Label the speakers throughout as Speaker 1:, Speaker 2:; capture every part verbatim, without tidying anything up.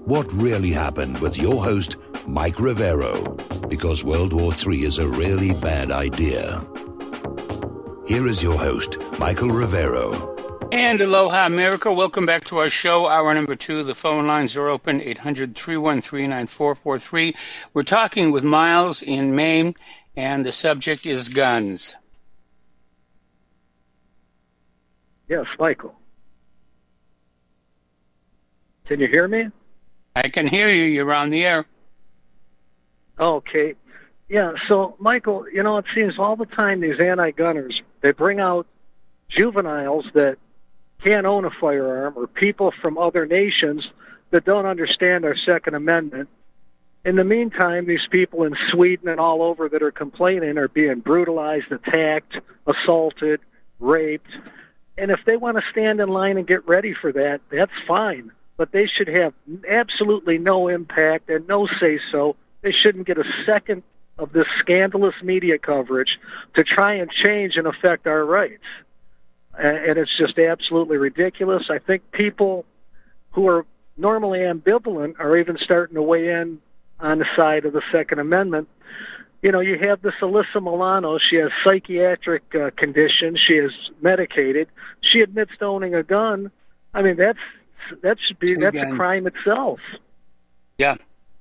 Speaker 1: What really happened with your host, Mike Rivero, because World War Three is a really bad idea. Here is your host, Michael Rivero.
Speaker 2: And aloha, America. Welcome back to our show, hour number two. The phone lines are open, eight hundred, three one three, nine four four three. We're talking with Miles in Maine, and the subject is guns.
Speaker 3: Yes, Michael. Can you hear me?
Speaker 2: I can hear you. You're on the air.
Speaker 3: Okay. Yeah, so, Michael, you know, it seems all the time these anti-gunners, they bring out juveniles that can't own a firearm or people from other nations that don't understand our Second Amendment. In the meantime, these people in Sweden and all over that are complaining are being brutalized, attacked, assaulted, raped. And if they want to stand in line and get ready for that, that's fine. But they should have absolutely no impact and no say-so. They shouldn't get a second of this scandalous media coverage to try and change and affect our rights. And it's just absolutely ridiculous. I think people who are normally ambivalent are even starting to weigh in on the side of the Second Amendment. You know, you have this Alyssa Milano. She has psychiatric uh, conditions. She is medicated. She admits to owning a gun. I mean, that's that should be that's a crime itself.
Speaker 2: Yeah.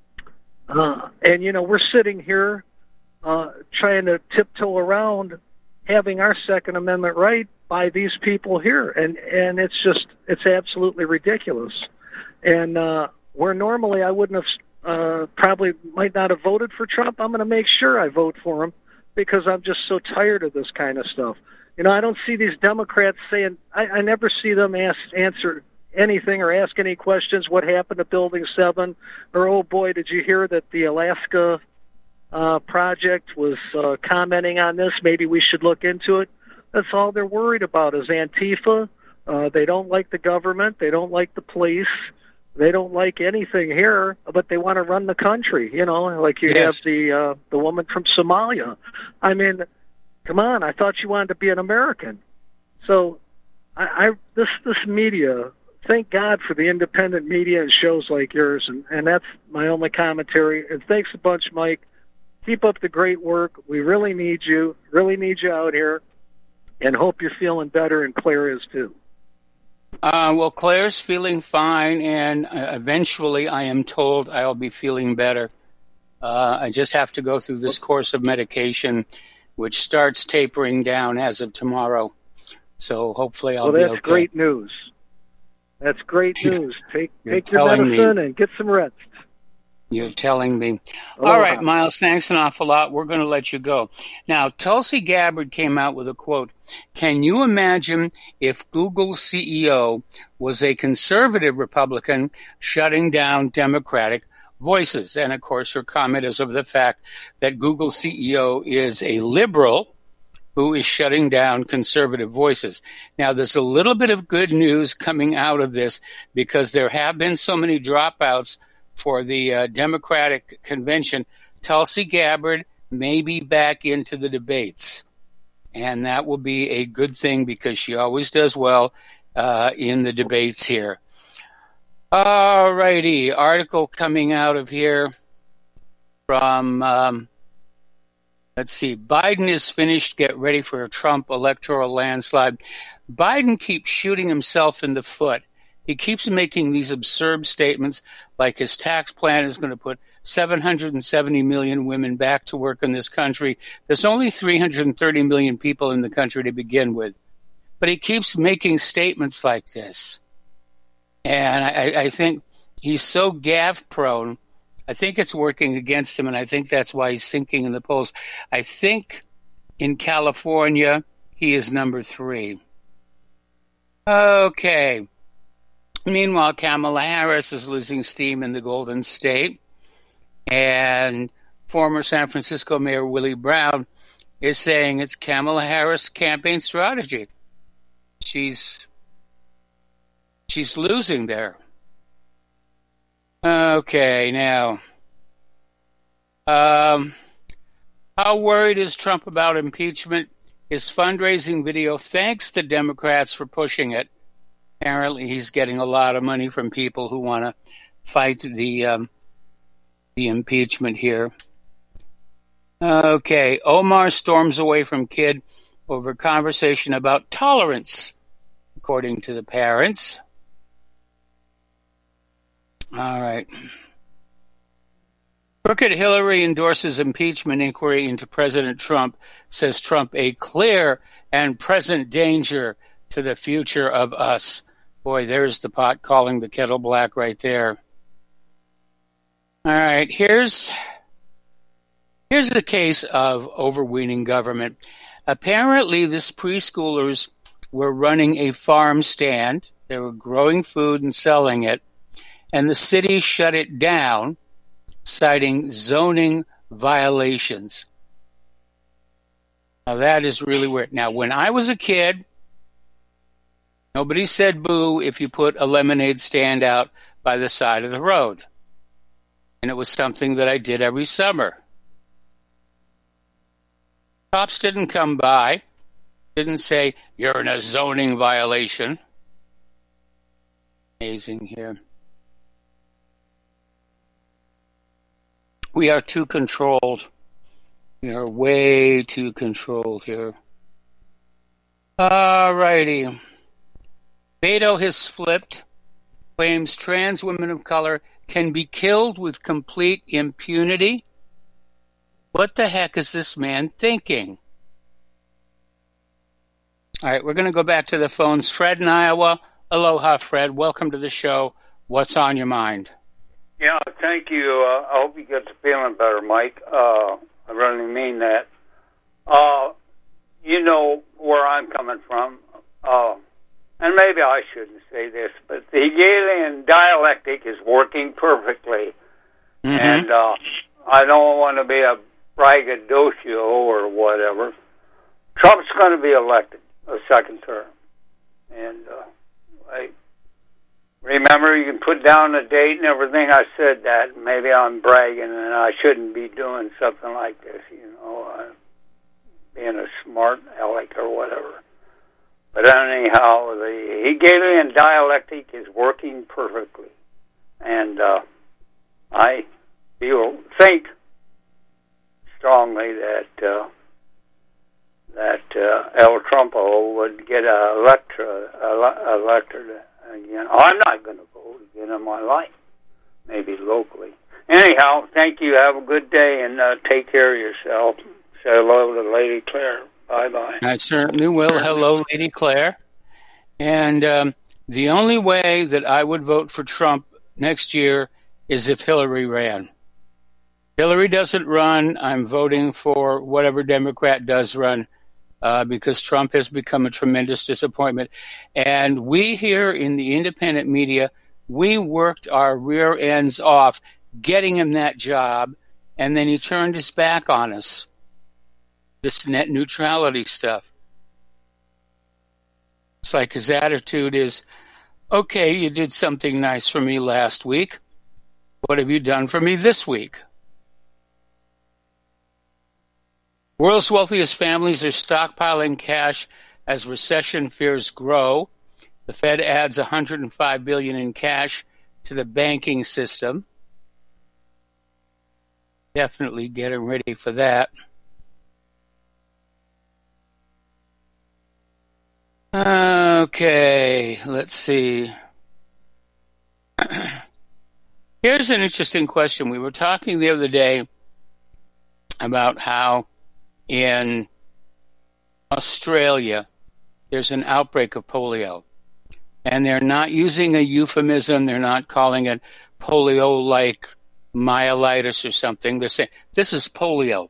Speaker 3: Uh, and you know, we're sitting here uh, trying to tiptoe around having our Second Amendment right by these people here, and and it's just it's absolutely ridiculous. And uh, where normally I wouldn't have uh, probably might not have voted for Trump, I'm going to make sure I vote for him because I'm just so tired of this kind of stuff. You know, I don't see these Democrats saying I, I never see them ask answer anything or ask any questions. What happened to Building Seven? Or oh boy, did you hear that the Alaska uh, project was uh, commenting on this? Maybe we should look into it. That's all they're worried about is Antifa. Uh, they don't like the government. They don't like the police. They don't like anything here, but they want to run the country. You know, like you
Speaker 2: yes.
Speaker 3: have the uh, the woman from Somalia. I mean, come on! I thought you wanted to be an American. So, I, I this this media. Thank God for the independent media and shows like yours, and, and that's my only commentary. And thanks a bunch, Mike. Keep up the great work. We really need you. Really need you out here. And hope you're feeling better, and Claire is too.
Speaker 2: Uh, well, Claire's feeling fine, and uh, eventually I am told I'll be feeling better. Uh, I just have to go through this course of medication, which starts tapering down as of tomorrow. So hopefully I'll
Speaker 3: well,
Speaker 2: be okay.
Speaker 3: Well, that's great news. That's great news. Take take your medicine me. and get some rest.
Speaker 2: You're telling me.
Speaker 3: Aloha.
Speaker 2: All right, Miles, thanks an awful lot. We're going to let you go. Now, Tulsi Gabbard came out with a quote. Can you imagine if Google's C E O was a conservative Republican shutting down Democratic voices? And, of course, her comment is of the fact that Google's C E O is a liberal who is shutting down conservative voices. Now, there's a little bit of good news coming out of this because there have been so many dropouts for the uh, Democratic convention. Tulsi Gabbard may be back into the debates, and that will be a good thing because she always does well uh, in the debates here. All righty, article coming out of here from... Um, Let's see. Biden is finished. Get ready for a Trump electoral landslide. Biden keeps shooting himself in the foot. He keeps making these absurd statements like his tax plan is going to put seven hundred seventy million women back to work in this country. There's only three hundred thirty million people in the country to begin with. But he keeps making statements like this. And I, I think he's so gaffe-prone. I think it's working against him, and I think that's why he's sinking in the polls. I think in California, he is number three. Okay. Meanwhile, Kamala Harris is losing steam in the Golden State, and former San Francisco Mayor Willie Brown is saying it's Kamala Harris' campaign strategy. She's she's losing there. Okay, now, um, how worried is Trump about impeachment? His fundraising video thanks the Democrats for pushing it. Apparently, he's getting a lot of money from people who want to fight the um, the impeachment here. Okay, Omar storms away from kid over conversation about tolerance, according to the parents. All right. Crooked Hillary endorses impeachment inquiry into President Trump, says Trump a clear and present danger to the future of us. Boy, there's the pot calling the kettle black right there. All right, here's here's the case of overweening government. Apparently, this preschoolers were running a farm stand. They were growing food and selling it, and the city shut it down, citing zoning violations. Now, that is really weird. Now, when I was a kid, nobody said boo if you put a lemonade stand out by the side of the road. And it was something that I did every summer. Cops didn't come by, didn't say, you're in a zoning violation. Amazing here. We are too controlled. We are way too controlled here. All righty. Beto has flipped, claims trans women of color can be killed with complete impunity. What the heck is this man thinking? All right, we're going to go back to the phones. Fred in Iowa. Aloha, Fred. Welcome to the show. What's on your mind?
Speaker 4: Yeah, thank you. Uh, I hope you get to feeling better, Mike. Uh, I really mean that. Uh, you know where I'm coming from. Uh, and maybe I shouldn't say this, but the Hegelian dialectic is working perfectly. Mm-hmm. And uh, I don't want to be a braggadocio or whatever. Trump's going to be elected a second term. And uh, I remember, you can put down a date and everything. I said that. Maybe I'm bragging and I shouldn't be doing something like this, you know, uh, being a smart aleck or whatever. But anyhow, the Hegelian dialectic is working perfectly. And uh, I feel, think strongly that uh, that uh, El Trumpo would get elected elected again. I'm not going to vote again in my life, maybe locally. Anyhow, thank you. Have a good day and uh, take care of yourself. Say hello to Lady Claire. Bye-bye.
Speaker 2: I certainly will. Hello, Lady Claire. And um, the only way that I would vote for Trump next year is if Hillary ran. Hillary doesn't run, I'm voting for whatever Democrat does run, uh, because Trump has become a tremendous disappointment. And we here in the independent media, we worked our rear ends off getting him that job, and then he turned his back on us. This net neutrality stuff. It's like his attitude is, okay, you did something nice for me last week. What have you done for me this week? World's wealthiest families are stockpiling cash as recession fears grow. The Fed adds one hundred five billion dollars in cash to the banking system. Definitely getting ready for that. Okay, let's see. Here's an interesting question. We were talking the other day about how in Australia there's an outbreak of polio. And they're not using a euphemism. They're not calling it polio-like myelitis or something. They're saying, this is polio.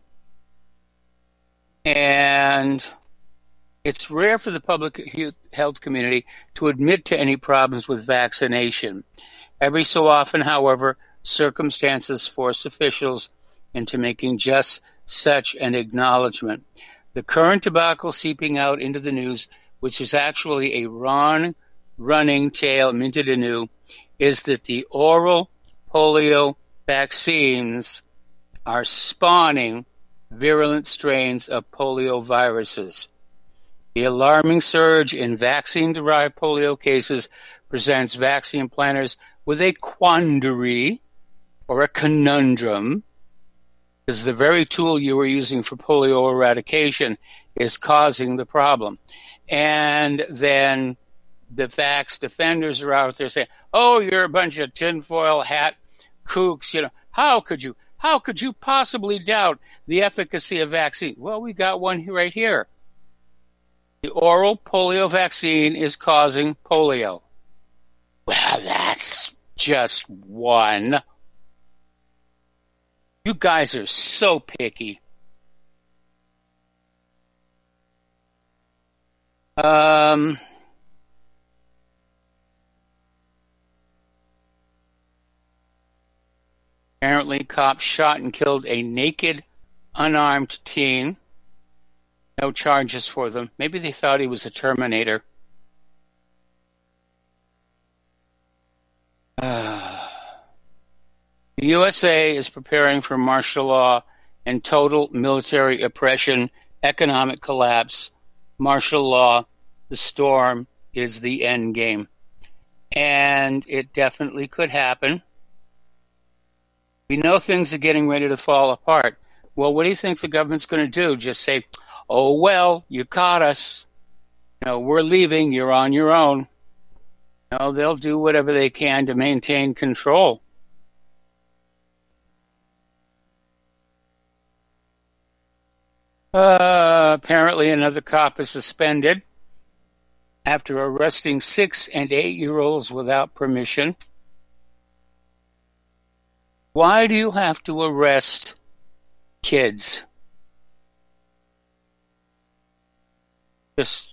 Speaker 2: And it's rare for the public health community to admit to any problems with vaccination. Every so often, however, circumstances force officials into making just such an acknowledgement. The current debacle seeping out into the news, which is actually a wrong running tale minted anew, is that the oral polio vaccines are spawning virulent strains of polioviruses. The alarming surge in vaccine-derived polio cases presents vaccine planners with a quandary or a conundrum, because the very tool you were using for polio eradication is causing the problem. And then the vax defenders are out there saying, oh, you're a bunch of tinfoil hat kooks. You know, how could you, how could you possibly doubt the efficacy of vaccine? Well, we got one right here. The oral polio vaccine is causing polio. Well, that's just one. You guys are so picky. Um, apparently, cops shot and killed a naked, unarmed teen. No charges for them. Maybe they thought he was a Terminator. Uh, the U S A is preparing for martial law and total military oppression, economic collapse. Martial law, the storm is the end game. And it definitely could happen. We know things are getting ready to fall apart. Well, what do you think the government's going to do? Just say, oh, well, you caught us. You know, we're leaving. You're on your own. No, they'll do whatever they can to maintain control. Uh, apparently another cop is suspended after arresting six and eight-year-olds without permission. Why do you have to arrest kids? Just,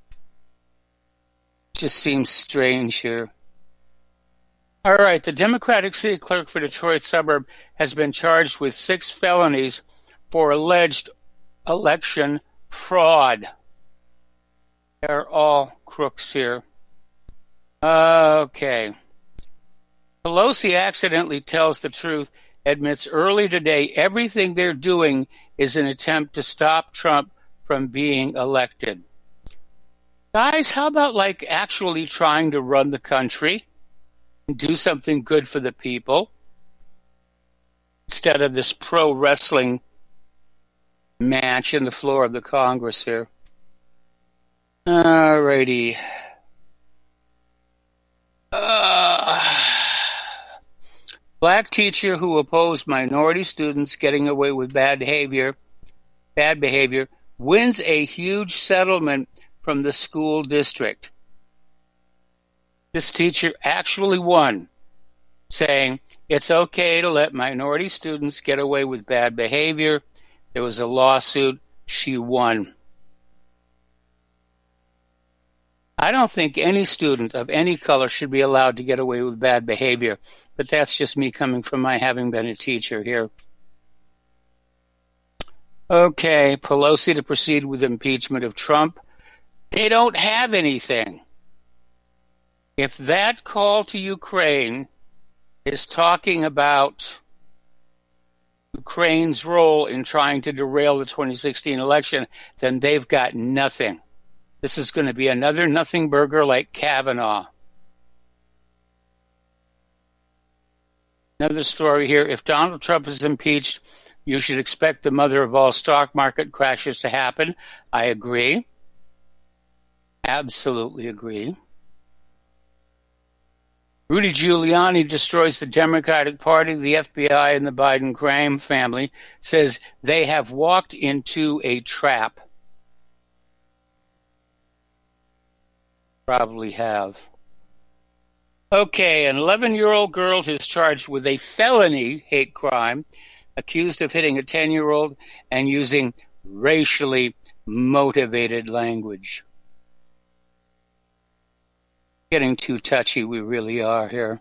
Speaker 2: just seems strange here. All right, the Democratic city clerk for Detroit suburb has been charged with six felonies for alleged election fraud. They're all crooks here. Okay. Pelosi accidentally tells the truth, admits early today everything they're doing is an attempt to stop Trump from being elected. Guys, how about like actually trying to run the country and do something good for the people instead of this pro wrestling match in the floor of the Congress here? All righty. Uh, black teacher who opposed minority students getting away with bad behavior, bad behavior wins a huge settlement from the school district. This teacher actually won, saying it's okay to let minority students get away with bad behavior. There was a lawsuit. She won. I don't think any student of any color should be allowed to get away with bad behavior, but that's just me coming from my having been a teacher here. Okay, Pelosi to proceed with impeachment of Trump. They don't have anything. If that call to Ukraine is talking about Ukraine's role in trying to derail the twenty sixteen election, then they've got nothing. This is going to be another nothing burger like Kavanaugh. Another story here. If Donald Trump is impeached, you should expect the mother of all stock market crashes to happen. I agree. Absolutely agree. Rudy Giuliani destroys the Democratic Party. The F B I and the Biden crime family says they have walked into a trap. Probably have. Okay, an eleven-year-old girl is charged with a felony hate crime, accused of hitting a ten-year-old and using racially motivated language. Getting too touchy, we really are here.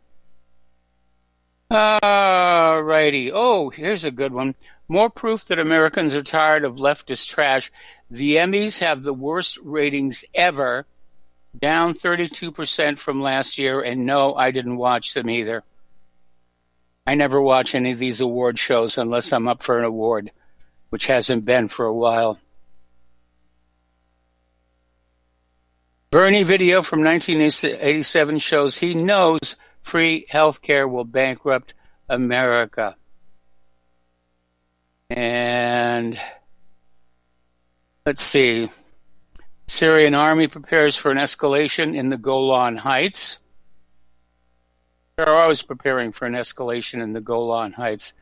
Speaker 2: All righty. Oh, here's a good one. More proof that Americans are tired of leftist trash. The Emmys have the worst ratings ever, down thirty-two percent from last year, and no, I didn't watch them either. I never watch any of these award shows unless I'm up for an award, which hasn't been for a while. Bernie video from nineteen eighty-seven shows he knows free health care will bankrupt America. And let's see. Syrian army prepares for an escalation in the Golan Heights. They're always preparing for an escalation in the Golan Heights.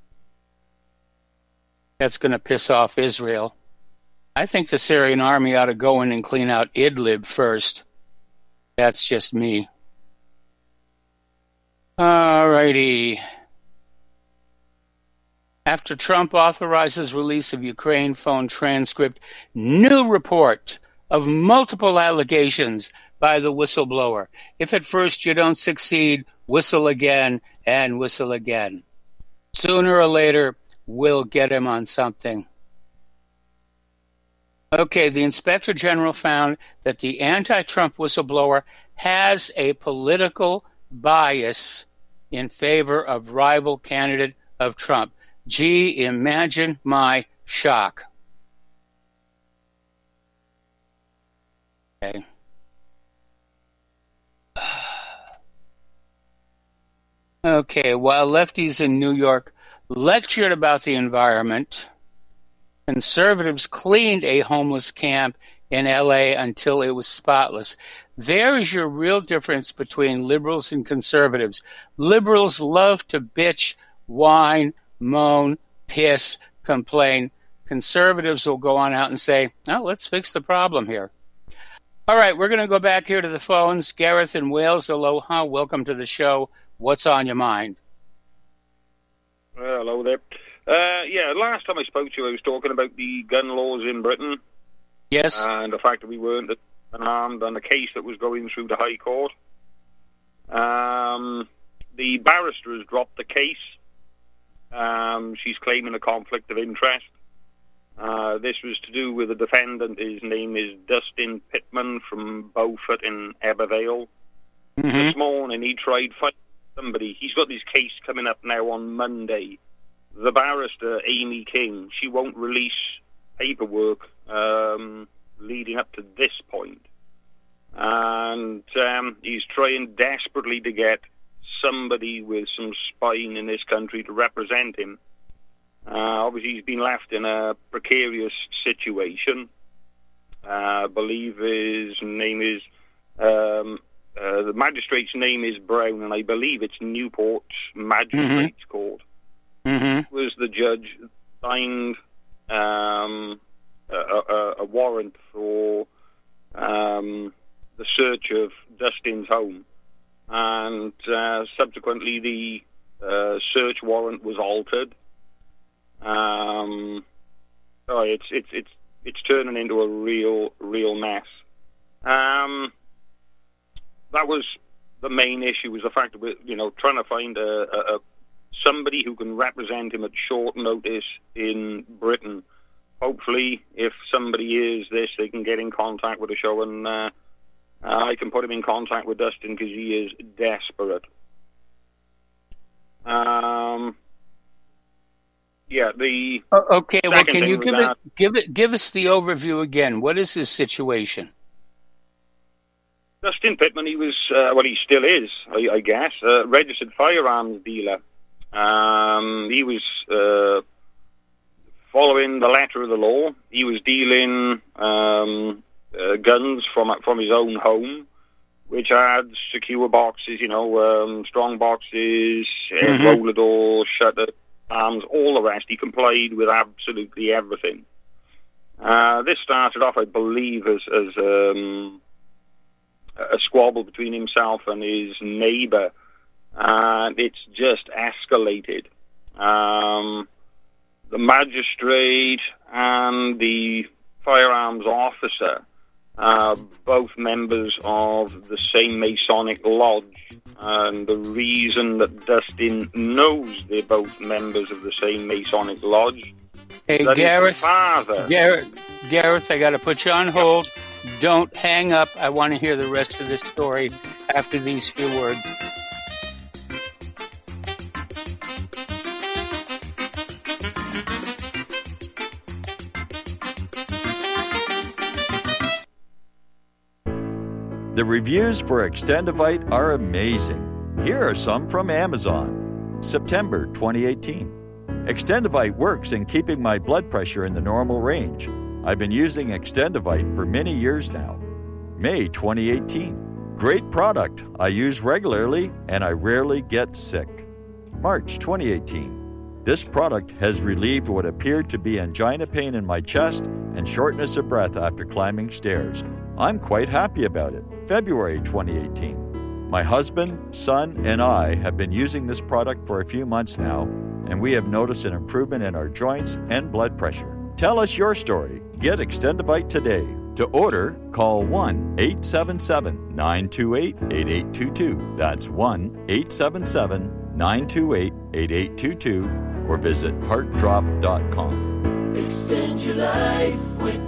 Speaker 2: That's going to piss off Israel. I think the Syrian army ought to go in and clean out Idlib first. That's just me. All righty. After Trump authorizes release of Ukraine phone transcript, new report of multiple allegations by the whistleblower. If at first you don't succeed, whistle again and whistle again. Sooner or later, we'll get him on something. Okay, the Inspector General found that the anti-Trump whistleblower has a political bias in favor of rival candidate of Trump. Gee, imagine my shock. Okay. Okay, while lefties in New York lectured about the environment, conservatives cleaned a homeless camp in L A until it was spotless. There is your real difference between liberals and conservatives. Liberals love to bitch, whine, moan, piss, complain. Conservatives will go on out and say, oh, let's fix the problem here. All right, we're going to go back here to the phones. Gareth in Wales, aloha. Welcome to the show. What's on your mind?
Speaker 5: Uh, hello there. Uh, yeah, last time I spoke to you, I was talking about the gun laws in Britain.
Speaker 2: Yes.
Speaker 5: And the fact that we weren't unarmed on the case that was going through the High Court. Um, the barrister has dropped the case. Um, she's claiming a conflict of interest. Uh, this was to do with a defendant. His name is Dustin Pittman from Beaufort in Ebervale. Mm-hmm. This morning he tried fighting somebody. He's got this case coming up now on Monday. The barrister, Amy King, she won't release paperwork um, leading up to this point. And um, he's trying desperately to get somebody with some spine in this country to represent him. Uh, obviously, he's been left in a precarious situation. Uh, I believe his name is, um, uh, the magistrate's name is Brown, and I believe it's Newport Magistrates mm-hmm. Court. Mm-hmm. Was the judge signed um, a, a, a warrant for um, the search of Dustin's home, and uh, subsequently the uh, search warrant was altered. Um, oh, it's it's it's it's turning into a real real mess. Um, that was the main issue, was the fact that we're, you know, trying to find a, a, a somebody who can represent him at short notice in Britain. Hopefully, if somebody hears this, they can get in contact with the show, and uh, I can put him in contact with Dustin, because he is desperate. Um. Yeah, the
Speaker 2: okay. Well, can you give it, give it, give us the overview again? What is his situation?
Speaker 5: Dustin Pittman, he was, uh, well, he still is, I, I guess, a registered firearms dealer. Um, he was uh, following the letter of the law. He was dealing um, uh, guns from from his own home, which had secure boxes, you know, um, strong boxes, mm-hmm. roller doors, shutter. Arms, all the rest. He complied with absolutely everything. Uh, this started off, I believe, as, as um, a squabble between himself and his neighbour, and it's just escalated. Um, the magistrate and the firearms officer are both members of the same Masonic lodge. And the reason that Dustin knows they're both members of the same Masonic lodge.
Speaker 2: Hey, Gareth,
Speaker 5: father.
Speaker 2: Gareth, Gareth, I got to put you on hold. Don't hang up. I want to hear the rest of this story after these few words.
Speaker 6: The reviews for Extendivite are amazing. Here are some from Amazon. September twenty eighteen. Extendivite works in keeping my blood pressure in the normal range. I've been using Extendivite for many years now. May twenty eighteen. Great product. I use regularly and I rarely get sick. March twenty eighteen. This product has relieved what appeared to be angina pain in my chest and shortness of breath after climbing stairs. I'm quite happy about it. February twenty eighteen. My husband, son, and I have been using this product for a few months now, and we have noticed an improvement in our joints and blood pressure. Tell us your story. Get Extendivite today. To order, call one eight seven seven, nine two eight, eight eight two two. That's one eight seven seven, nine two eight, eight eight two two, or visit heart drop dot com.
Speaker 7: Extend your life with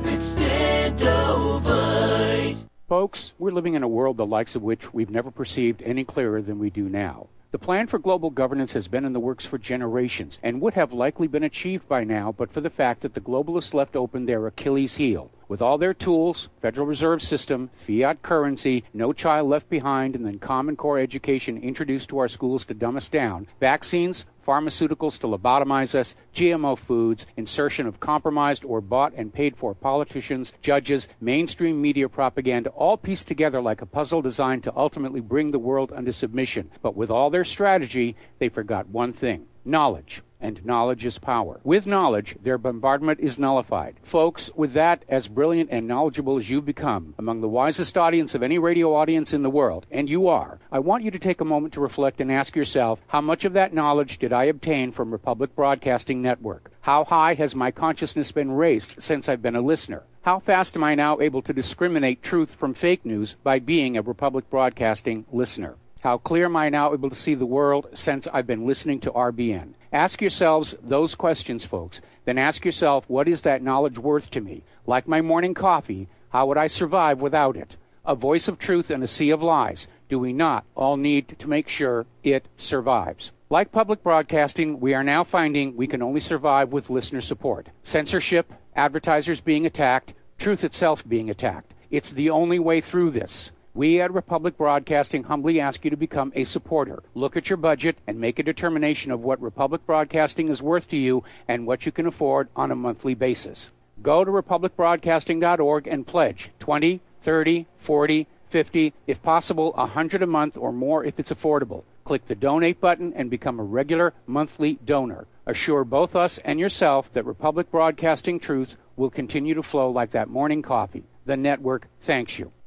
Speaker 7: Extendovite.
Speaker 8: Folks, we're living in a world the likes of which we've never perceived any clearer than we do now. The plan for global governance has been in the works for generations and would have likely been achieved by now but for the fact that the globalists left open their Achilles heel. With all their tools, Federal Reserve System, fiat currency, no child left behind, and then Common Core education introduced to our schools to dumb us down, vaccines, pharmaceuticals to lobotomize us, G M O foods, insertion of compromised or bought and paid for politicians, judges, mainstream media propaganda, all pieced together like a puzzle designed to ultimately bring the world under submission. But with all their strategy, they forgot one thing: knowledge. And knowledge is power. With knowledge, their bombardment is nullified. Folks, with that, as brilliant and knowledgeable as you've become, among the wisest audience of any radio audience in the world, and you are, I want you to take a moment to reflect and ask yourself, how much of that knowledge did I obtain from Republic Broadcasting Network? How high has my consciousness been raised since I've been a listener? How fast am I now able to discriminate truth from fake news by being a Republic Broadcasting listener? How clear am I now able to see the world since I've been listening to R B N? Ask yourselves those questions, folks. Then ask yourself, what is that knowledge worth to me? Like my morning coffee, how would I survive without it? A voice of truth in a sea of lies. Do we not all need to make sure it survives? Like public broadcasting, we are now finding we can only survive with listener support. Censorship, advertisers being attacked, truth itself being attacked. It's the only way through this. We at Republic Broadcasting humbly ask you to become a supporter. Look at your budget and make a determination of what Republic Broadcasting is worth to you and what you can afford on a monthly basis. Go to republic broadcasting dot org and pledge twenty, thirty, forty, fifty, if possible one hundred a month or more if it's affordable. Click the donate button and become a regular monthly donor. Assure both us and yourself that Republic Broadcasting truth will continue to flow like that morning coffee. The network thanks you.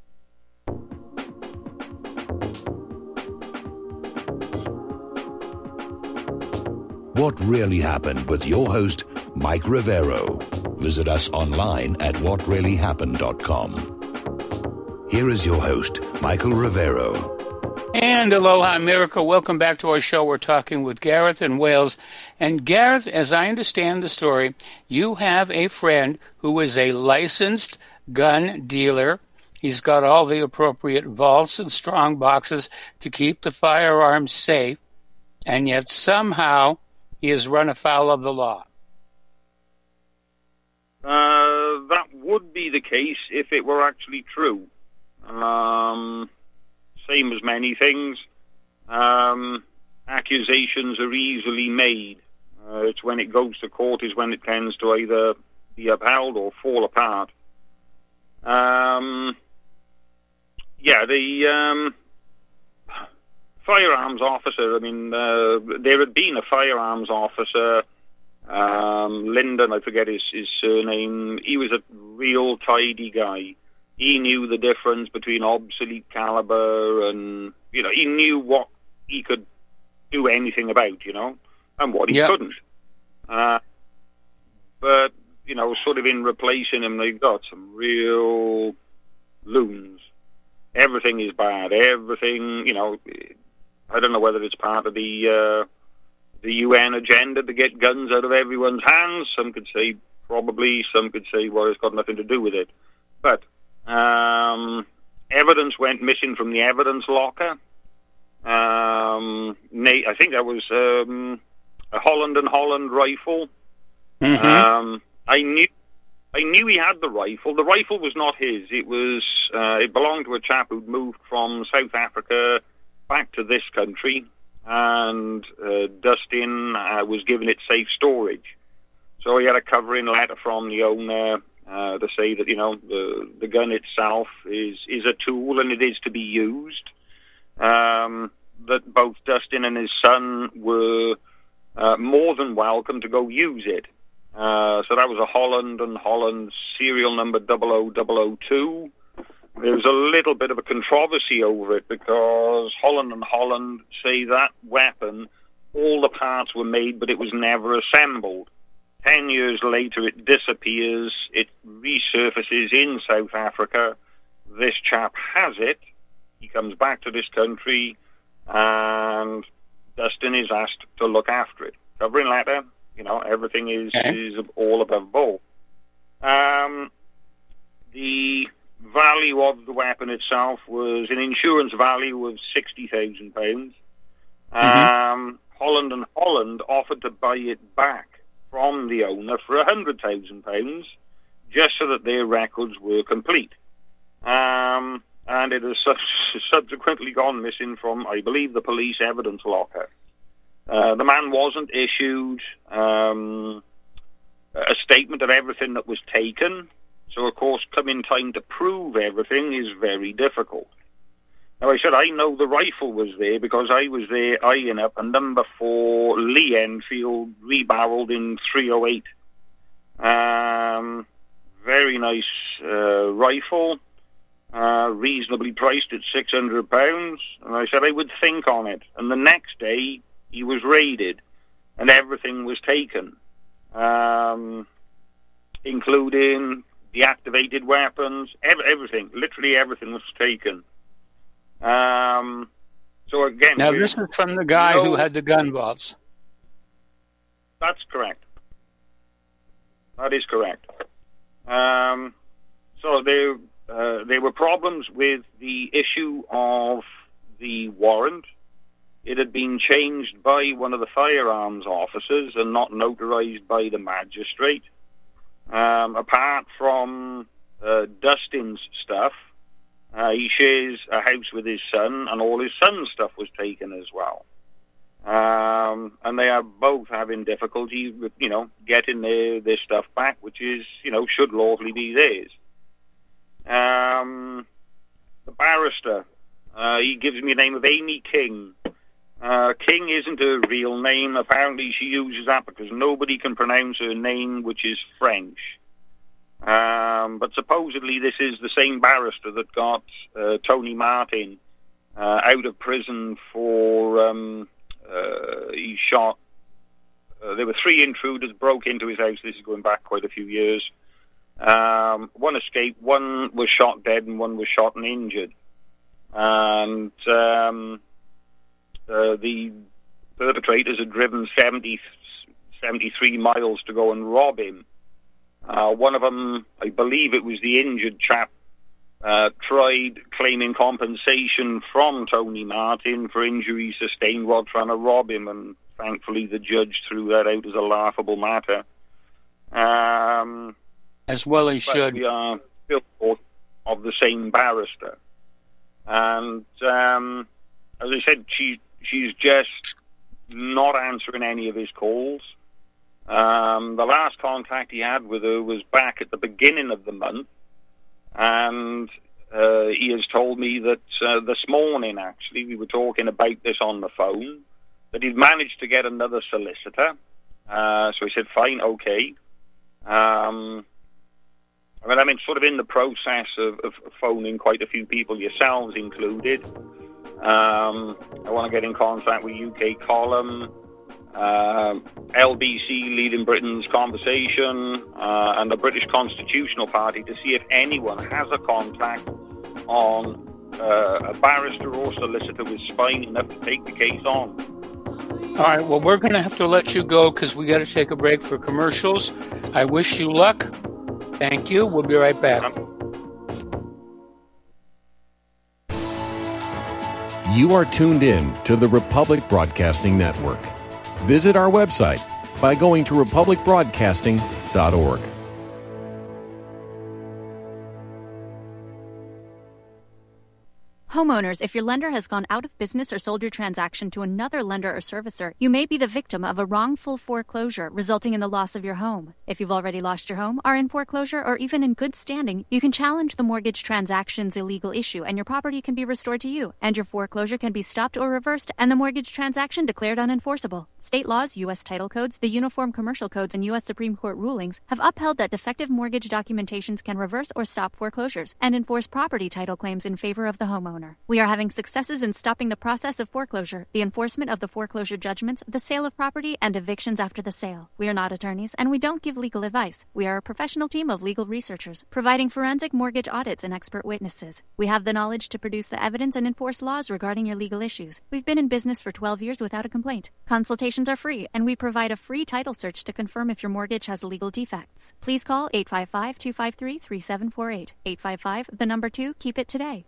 Speaker 1: What Really Happened with your host, Mike Rivero. Visit us online at what really happened dot com. Here is your host, Michael Rivero.
Speaker 2: And aloha, America. Welcome back to our show. We're talking with Gareth in Wales. And Gareth, as I understand the story, you have a friend who is a licensed gun dealer. He's got all the appropriate vaults and strong boxes to keep the firearms safe, and yet somehow he has run afoul of the law.
Speaker 5: Uh, that would be the case if it were actually true. Um, same as many things. Um, accusations are easily made. Uh, it's when it goes to court is when it tends to either be upheld or fall apart. Um, yeah, the um, firearms officer, I mean, uh, there had been a firearms officer, um, Lyndon, I forget his, his surname. He was a real tidy guy. He knew the difference between obsolete caliber and, you know, he knew what he could do anything about, you know, and what he yep. couldn't. Uh, but, you know, sort of in replacing him, they've got some real loons. Everything is bad. Everything, you know, I don't know whether it's part of the uh, the U N agenda to get guns out of everyone's hands. Some could say probably. Some could say, well, it's got nothing to do with it. But um, evidence went missing from the evidence locker. Um, I think that was um, a Holland and Holland rifle.
Speaker 2: Mm-hmm.
Speaker 5: Um, I knew, I knew he had the rifle. The rifle was not his. It was, uh, it belonged to a chap who'd moved from South Africa back to this country, and uh, Dustin uh, was given it safe storage. So he had a covering letter from the owner uh, to say that, you know, the, the gun itself is, is a tool and it is to be used. Um, that both Dustin and his son were uh, more than welcome to go use it. Uh, so that was a Holland and Holland serial number double oh double oh two. There's a little bit of a controversy over it because Holland and Holland say that weapon, all the parts were made, but it was never assembled. Ten years later, it disappears. It resurfaces in South Africa. This chap has it. He comes back to this country, and Dustin is asked to look after it. Covering letter, you know, everything is, okay. is all above board. Um, the value of the weapon itself was an insurance value of sixty thousand pounds. Mm-hmm. Um, Holland and Holland offered to buy it back from the owner for one hundred thousand pounds, just so that their records were complete. Um, and it has su- subsequently gone missing from, I believe, the police evidence locker. Uh, the man wasn't issued um, a statement of everything that was taken, so, of course, coming time to prove everything is very difficult. Now, I said I know the rifle was there because I was there eyeing up a number four Lee Enfield rebarreled in three oh eight. Um, very nice uh, rifle, uh, reasonably priced at six hundred pounds. And I said I would think on it. And the next day, he was raided, and everything was taken, um, including deactivated weapons, ev- everything, literally everything was taken. Um, so again,
Speaker 2: now this is from the guy
Speaker 5: no,
Speaker 2: who had the gun vaults.
Speaker 5: That's correct. That is correct. Um, so there, uh, there were problems with the issue of the warrant. It had been changed by one of the firearms officers and not notarized by the magistrate. Um, apart from uh, Dustin's stuff, Uh, he shares a house with his son, and all his son's stuff was taken as well. Um, and they are both having difficulty with, you know, getting their, their stuff back, which is, you know, should lawfully be theirs. Um, the barrister, uh, he gives me the name of Amy King. Uh, King isn't a real name. Apparently she uses that because nobody can pronounce her name, which is French. Um, but supposedly this is the same barrister that got uh, Tony Martin uh, out of prison for, um, uh, he shot, uh, there were three intruders, broke into his house. This is going back quite a few years. Um, one escaped, one was shot dead, and one was shot and injured. And um, uh, the perpetrators had driven seventy, seventy-three miles to go and rob him. Uh, one of them, I believe it was the injured chap, uh, tried claiming compensation from Tony Martin for injuries sustained while trying to rob him, and thankfully the judge threw that out as a laughable matter. Um,
Speaker 2: as well as should.
Speaker 5: We are still of the same barrister. And um, as I said, she she's just not answering any of his calls. Um, the last contact he had with her was back at the beginning of the month, and uh, he has told me that uh, this morning, actually, we were talking about this on the phone, that he'd managed to get another solicitor. Uh, so he said, fine, okay. Um, I mean, I'm in, sort of in the process of, of phoning quite a few people, yourselves included. Um, I want to get in contact with U K Column, Uh, L B C leading Britain's conversation, uh, and the British Constitutional Party to see if anyone has a contact on uh, a barrister or solicitor with spine enough to take the case on.
Speaker 2: All right, well, we're going to have to let you go because we got to take a break for commercials. I wish you luck. Thank you. We'll be right back. Um,
Speaker 9: You are tuned in to the Republic Broadcasting Network. Visit our website by going to republic broadcasting dot org.
Speaker 10: Homeowners, if your lender has gone out of business or sold your transaction to another lender or servicer, you may be the victim of a wrongful foreclosure, resulting in the loss of your home. If you've already lost your home, are in foreclosure, or even in good standing, you can challenge the mortgage transaction's illegal issue, and your property can be restored to you, and your foreclosure can be stopped or reversed, and the mortgage transaction declared unenforceable. State laws, U S title codes, the Uniform Commercial Codes, and U S Supreme Court rulings have upheld that defective mortgage documentations can reverse or stop foreclosures and enforce property title claims in favor of the homeowner. We are having successes in stopping the process of foreclosure, the enforcement of the foreclosure judgments, the sale of property, and evictions after the sale. We are not attorneys, and we don't give legal advice. We are a professional team of legal researchers, providing forensic mortgage audits and expert witnesses. We have the knowledge to produce the evidence and enforce laws regarding your legal issues. We've been in business for twelve years without a complaint. Consultations are free, and we provide a free title search to confirm if your mortgage has legal defects. Please call eight five five, two five three, three seven four eight. eight five five, the number two, keep it today.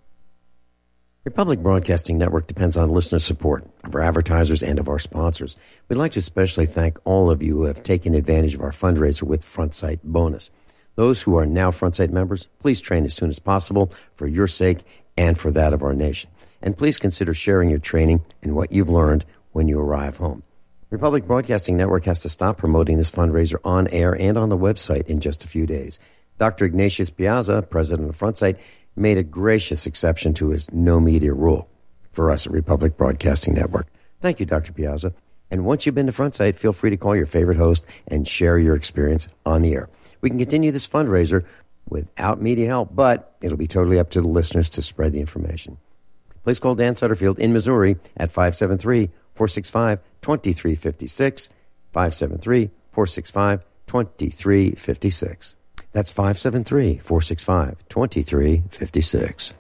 Speaker 11: Republic Broadcasting Network depends on listener support of our advertisers and of our sponsors. We'd like to especially thank all of you who have taken advantage of our fundraiser with FrontSight Bonus. Those who are now FrontSight members, please train as soon as possible for your sake and for that of our nation. And please consider sharing your training and what you've learned when you arrive home. Republic Broadcasting Network has to stop promoting this fundraiser on air and on the website in just a few days. Doctor Ignatius Piazza, president of FrontSight, made a gracious exception to his no media rule for us at Republic Broadcasting Network. Thank you, Doctor Piazza. And once you've been to FrontSight, feel free to call your favorite host and share your experience on the air. We can continue this fundraiser without media help, but it'll be totally up to the listeners to spread the information. Please call Dan Sutterfield in Missouri at five seven three, four six five, two three five six, five seven three, four six five, two three five six. That's five seven three, four six five, two three five six.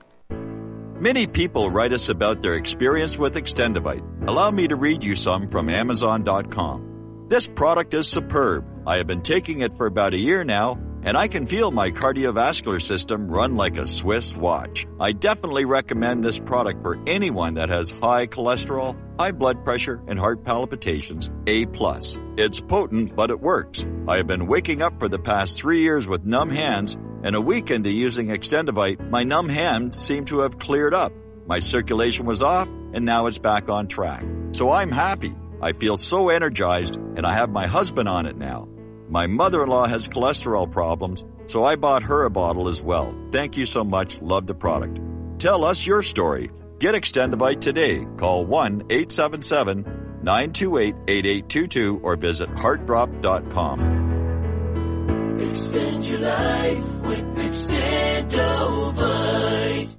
Speaker 6: Many people write us about their experience with Extendivite. Allow me to read you some from Amazon dot com. This product is superb. I have been taking it for about a year now, and I can feel my cardiovascular system run like a Swiss watch. I definitely recommend this product for anyone that has high cholesterol, high blood pressure, and heart palpitations, A plus. It's potent, but it works. I have been waking up for the past three years with numb hands, and a week into using Extendivite, my numb hands seem to have cleared up. My circulation was off, and now it's back on track. So I'm happy. I feel so energized, and I have my husband on it now. My mother-in-law has cholesterol problems, so I bought her a bottle as well. Thank you so much. Love the product. Tell us your story. Get Extendivite today. Call one eight seven seven, nine two eight, eight eight two two or visit heart drop dot com.
Speaker 7: Extend your life with Extendovite.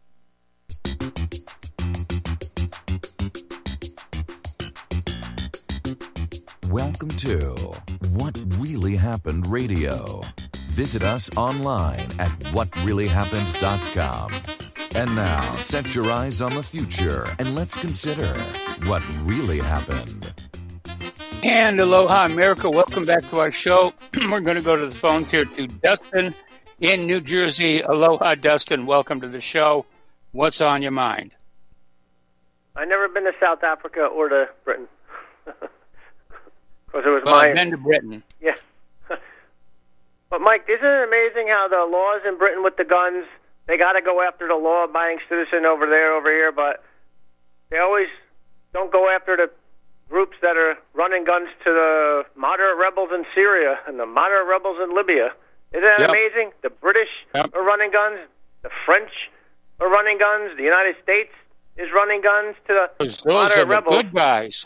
Speaker 12: Welcome to What Really Happened Radio. Visit us online at what really happened dot com. And now, set your eyes on the future and let's consider what really happened.
Speaker 2: And aloha, America. Welcome back to our show. We're going to go to the phone here to Dustin in New Jersey. Aloha, Dustin. Welcome to the show. What's on your mind?
Speaker 13: I've never been to South Africa or to Britain. Because it was
Speaker 2: well,
Speaker 13: my...
Speaker 2: I've been to Britain.
Speaker 13: Yeah. But, Mike, isn't it amazing how the laws in Britain with the guns, they got to go after the law-abiding citizen over there, over here, but they always don't go after the groups that are running guns to the moderate rebels in Syria and the moderate rebels in Libya. Isn't that
Speaker 2: yep.
Speaker 13: amazing? The British
Speaker 2: yep.
Speaker 13: are running guns. The French are running guns. The United States is running guns to the
Speaker 2: Those
Speaker 13: moderate
Speaker 2: are the
Speaker 13: rebels.
Speaker 2: good guys.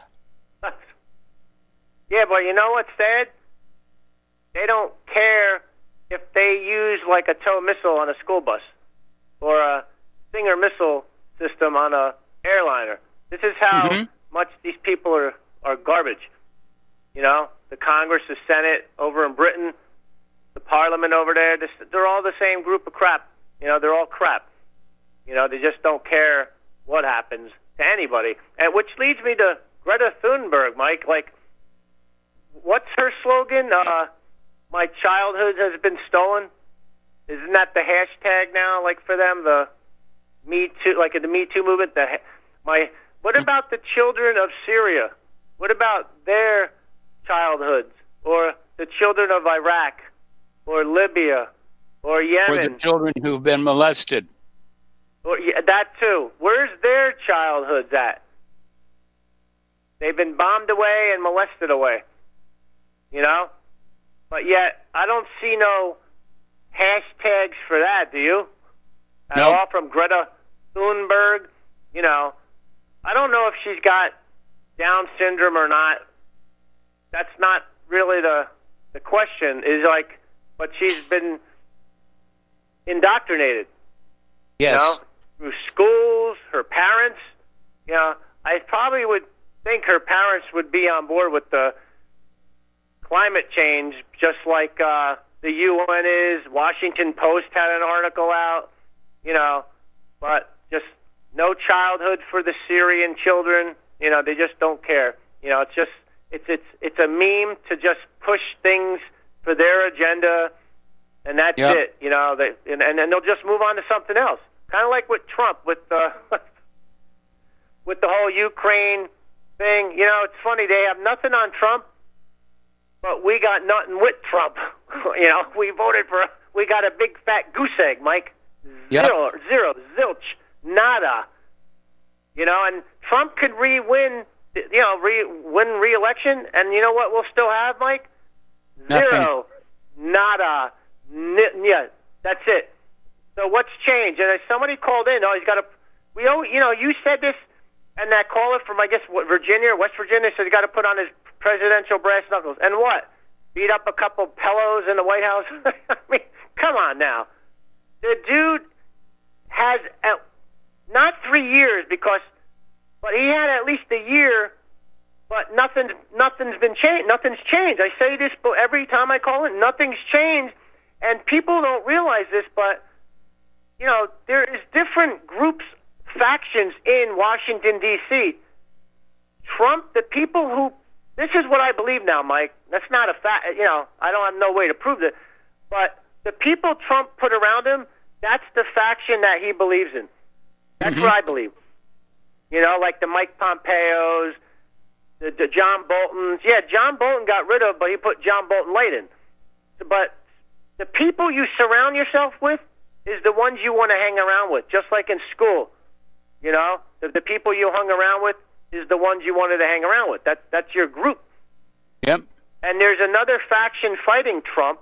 Speaker 13: Yeah, but you know what's sad? They don't care if they use like a tow missile on a school bus or a Stinger missile system on a airliner. This is how
Speaker 2: mm-hmm.
Speaker 13: much these people are, are garbage. You know, the Congress, the Senate over in Britain, the Parliament over there, this, they're all the same group of crap. You know, they're all crap. You know, they just don't care what happens to anybody. And which leads me to Greta Thunberg, Mike. Like, what's her slogan? Uh, my childhood has been stolen. Isn't that the hashtag now? Like for them, the Me Too, like in the Me Too movement. The my. What about the children of Syria? What about their childhoods, or the children of Iraq, or Libya, or Yemen,
Speaker 2: or the children who've been molested?
Speaker 13: Or, yeah, that that too. Where's their childhoods at? They've been bombed away and molested away. You know? But yet, I don't see no hashtags for that, do you? At
Speaker 2: No.
Speaker 13: all from Greta Thunberg? You know, I don't know if she's got Down syndrome or not. That's not really the the question. Is like, but she's been indoctrinated.
Speaker 2: Yes.
Speaker 13: You know, through schools, her parents. You know, I probably would think her parents would be on board with the climate change, just like uh, the U N is. Washington Post had an article out. You know, but just no childhood for the Syrian children. You know, they just don't care. You know, it's just it's it's it's a meme to just push things for their agenda, and that's
Speaker 2: Yep.
Speaker 13: it. You know, they, and and then they'll just move on to something else. Kind of like with Trump, with the with the whole Ukraine thing. You know, it's funny, they have nothing on Trump, but we got nothing with Trump. You know, we voted for, we got a big fat goose egg, Mike.
Speaker 2: Yep.
Speaker 13: Zero, zero, zilch, nada. You know, and Trump could re-win, you know, re- win re-election, and you know what we'll still have, Mike? Zero,
Speaker 2: Nothing.
Speaker 13: nada, n- yeah, that's it. So what's changed? And somebody called in, oh, he's got to, we, owe, you know, you said this, and that caller from, I guess, what, Virginia, West Virginia, said he got to put on his presidential brass knuckles. And what? Beat up a couple pillows in the White House? I mean, come on now. The dude has, at, not three years, because, but he had at least a year, but nothing's, nothing's been changed. Nothing's changed. I say this every time I call in. Nothing's changed, and people don't realize this, but, you know, there is different groups, factions in Washington, D C Trump, the people who, this is what I believe now, Mike. That's not a fact, you know, I don't have no way to prove it. But the people Trump put around him, that's the faction that he believes in. That's
Speaker 2: Mhm.
Speaker 13: what I believe. You know, like the Mike Pompeos, the, the John Boltons. Yeah, John Bolton got rid of, but he put John Bolton Light in. But the people you surround yourself with is the ones you want to hang around with, just like in school. You know, the, the people you hung around with is the ones you wanted to hang around with. That, that's your group.
Speaker 2: Yep.
Speaker 13: And there's another faction fighting Trump,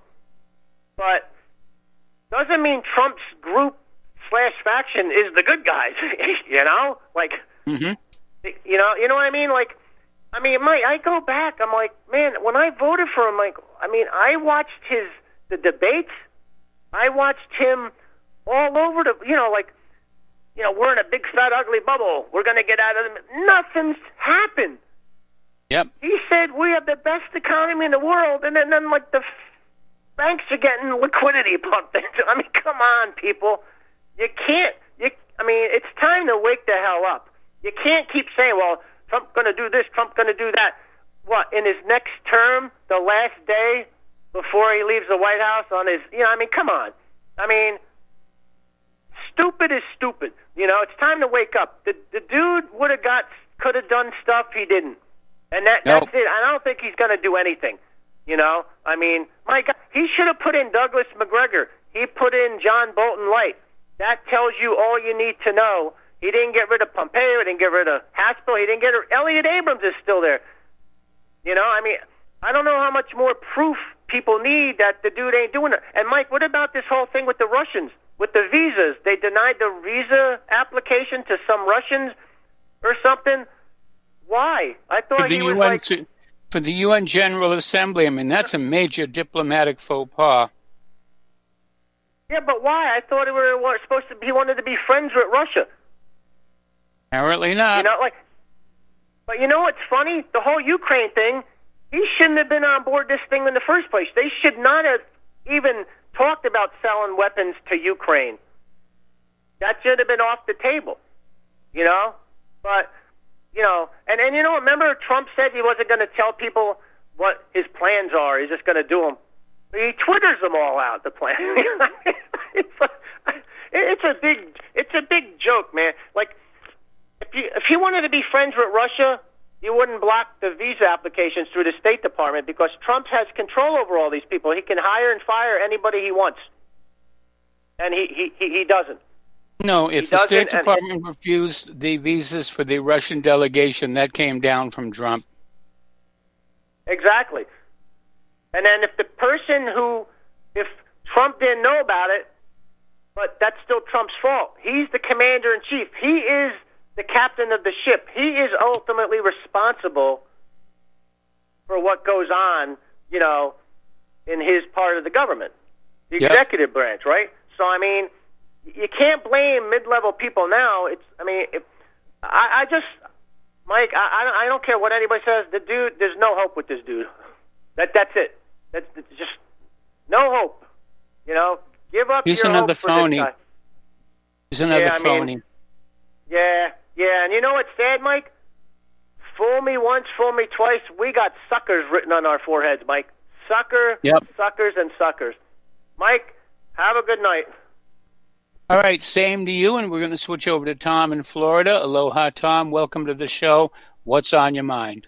Speaker 13: but doesn't mean Trump's group slash faction is the good guys. You know, like,
Speaker 2: Mm-hmm.
Speaker 13: you know, you know what I mean? Like, I mean, Mike, I go back. I'm like, man, when I voted for him, like, I mean, I watched his the debates. I watched him all over the, you know, like, you know, we're in a big fat ugly bubble. We're going to get out of it. Nothing's happened.
Speaker 2: Yep.
Speaker 13: He said we have the best economy in the world, and then, then like the f- banks are getting liquidity pumped into. I mean, come on, people. You can't. You. I mean, it's time to wake the hell up. You can't keep saying, "Well, Trump's going to do this. Trump's going to do that." What, in his next term, the last day before he leaves the White House on his, you know, I mean, come on. I mean, stupid is stupid. You know, it's time to wake up. The the dude would have got, could have done stuff he didn't. And that
Speaker 2: Nope.
Speaker 13: that's it. I don't think he's going to do anything. You know, I mean, my God, he should have put in Douglas McGregor. He put in John Bolton Light. That tells you all you need to know. He didn't get rid of Pompeo. He didn't get rid of Haspel. He didn't get rid of, Elliot Abrams is still there. You know, I mean, I don't know how much more proof people need that the dude ain't doing it. And, Mike, what about this whole thing with the Russians, with the visas? They denied the visa application to some Russians or something. Why? I
Speaker 2: For
Speaker 13: thought
Speaker 2: the
Speaker 13: he was
Speaker 2: U N
Speaker 13: like...
Speaker 2: to- for the U N General Assembly, I mean, that's a major diplomatic faux pas.
Speaker 13: Yeah, but why? I thought we were were supposed to be, he wanted to be friends with Russia.
Speaker 2: Apparently not.
Speaker 13: You know, like, but you know what's funny? The whole Ukraine thing, he shouldn't have been on board this thing in the first place. They should not have even talked about selling weapons to Ukraine. That should have been off the table, you know? But, you know, and, and you know, remember Trump said he wasn't going to tell people what his plans are. He's just going to do them. He twitters them all out, the plan. it's, a, it's a big, it's a big joke, man. Like, if you, if he wanted to be friends with Russia, you wouldn't block the visa applications through the State Department because Trump has control over all these people. He can hire and fire anybody he wants. And he, he, he, he doesn't.
Speaker 2: No, if
Speaker 13: He
Speaker 2: the State
Speaker 13: doesn't, and-
Speaker 2: Department refused the visas for the Russian delegation, that came down from Trump.
Speaker 13: Exactly. And then if the person who, if Trump didn't know about it, but that's still Trump's fault. He's the commander-in-chief. He is the captain of the ship. He is ultimately responsible for what goes on, you know, in his part of the government, the
Speaker 2: Yep.
Speaker 13: executive branch, right? So, I mean, you can't blame mid-level people now. It's, I mean, if, I, I just, Mike, I, I don't care what anybody says. The dude, there's no hope with this dude. That that's it. That's, that's just no hope. You know, give up
Speaker 2: He's
Speaker 13: your
Speaker 2: another
Speaker 13: hope for
Speaker 2: phony.
Speaker 13: this guy.
Speaker 2: He's another
Speaker 13: Yeah, I mean,
Speaker 2: phony.
Speaker 13: Yeah, yeah, and you know what's sad, Mike? Fool me once, fool me twice. We got suckers written on our foreheads, Mike. Sucker,
Speaker 2: Yep.
Speaker 13: suckers, and suckers. Mike, have a good night.
Speaker 2: All right, same to you, and we're going to switch over to Tom in Florida. Aloha, Tom. Welcome to the show. What's on your mind?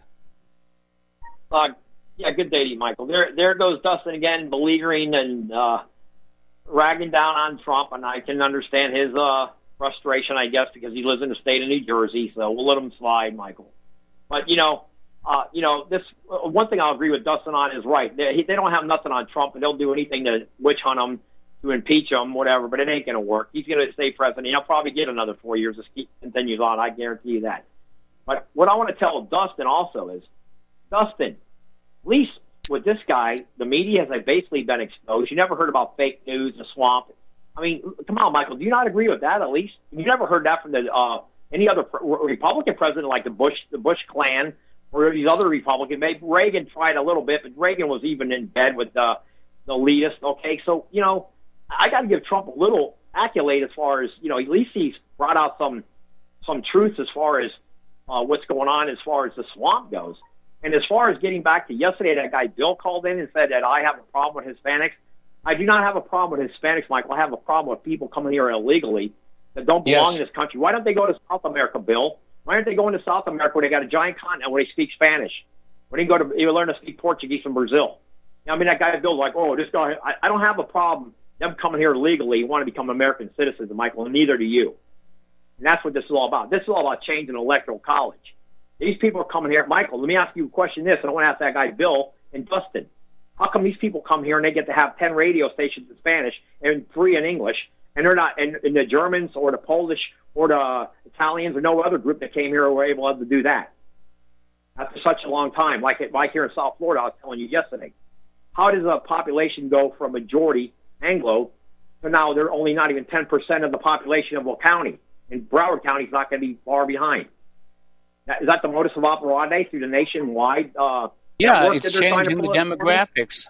Speaker 14: Uh, yeah, good day to you, Michael. There, there goes Dustin again, beleaguering and uh, ragging down on Trump, and I can understand his uh, frustration, I guess, because he lives in the state of New Jersey. So we'll let him slide, Michael. But you know, uh, you know, this uh, one thing I'll agree with Dustin on is right. They, they don't have nothing on Trump, and they'll do anything to witch hunt him, to impeach him, whatever. But it ain't going to work. He's going to stay president. He'll probably get another four years if he continues on. I guarantee you that. But what I want to tell Dustin also is, Dustin, at least with this guy, the media has like, basically been exposed. You never heard about fake news, the swamp. I mean, come on, Michael. Do you not agree with that? At least you never heard that from the uh, any other pre- Republican president like the Bush, the Bush clan, or these other Republicans. Maybe Reagan tried a little bit, but Reagan was even in bed with the the elitists. Okay, so you know, I got to give Trump a little accolade as far as you know. At least he's brought out some some truths as far as uh, what's going on as far as the swamp goes. And as far as getting back to yesterday, that guy Bill called in and said that I have a problem with Hispanics. I do not have a problem with Hispanics, Michael. I have a problem with people coming here illegally that don't belong
Speaker 2: Yes.
Speaker 14: in this country. Why don't they go to South America, Bill? Why aren't they going to South America where they got a giant continent where they speak Spanish? Where they can go to you learn to speak Portuguese from Brazil? You know, I mean, that guy Bill's like, oh, this guy. I, I don't have a problem them coming here illegally. Want to become American citizens, Michael, and neither do you. And that's what this is all about. This is all about changing electoral college. These people are coming here. Michael, let me ask you a question this, and I want to ask that guy Bill and Dustin. How come these people come here and they get to have ten radio stations in Spanish and three in English, and they're not, and, and the Germans or the Polish or the Italians or no other group that came here were able to do that after such a long time, like it, like here in South Florida, I was telling you yesterday. How does a population go from majority Anglo to now they're only not even ten percent of the population of Will County, and Broward County is not going to be far behind? Is that the modus of operandi through the nationwide? Uh,
Speaker 2: Yeah,
Speaker 14: network
Speaker 2: it's
Speaker 14: that they're trying to
Speaker 2: changing the
Speaker 14: pull up?
Speaker 2: demographics.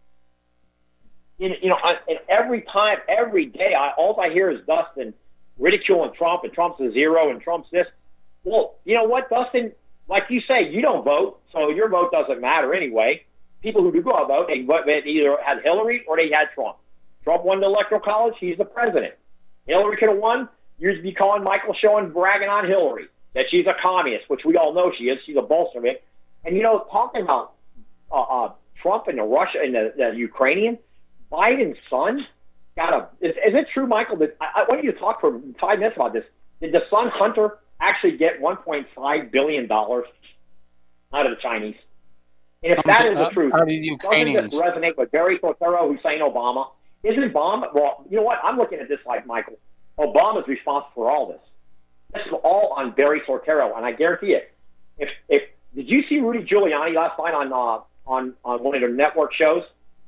Speaker 14: You you know, I- and every time, every day, I, all I hear is Dustin ridiculing Trump, and Trump's a zero, and Trump's this. Well, you know what, Dustin? Like you say, you don't vote, so your vote doesn't matter anyway. People who do go out vote, they, vote- they either had Hillary or they had Trump. Trump won the electoral college; he's the president. Hillary could have won. You'd be calling Michael Show and bragging on Hillary that she's a communist, which we all know she is. She's a Bolshevik. And you know, talking about uh, uh, Trump and the Russia and the, the Ukrainian, Biden's son got a. Is, is it true, Michael? That I, I want you to talk for five minutes about this. Did the son Hunter actually get one point five billion dollars out of the Chinese? And if that is the truth,
Speaker 2: Out of the
Speaker 14: doesn't
Speaker 2: Ukrainians.
Speaker 14: this resonate with Barry Soetoro, Hussein Obama? Isn't Obama? Well, you know what? I'm looking at this like Michael. Obama's responsible for all this. This is all on Barry Soetoro, and I guarantee it. If if did you see Rudy Giuliani last night on uh, on on one of their network shows?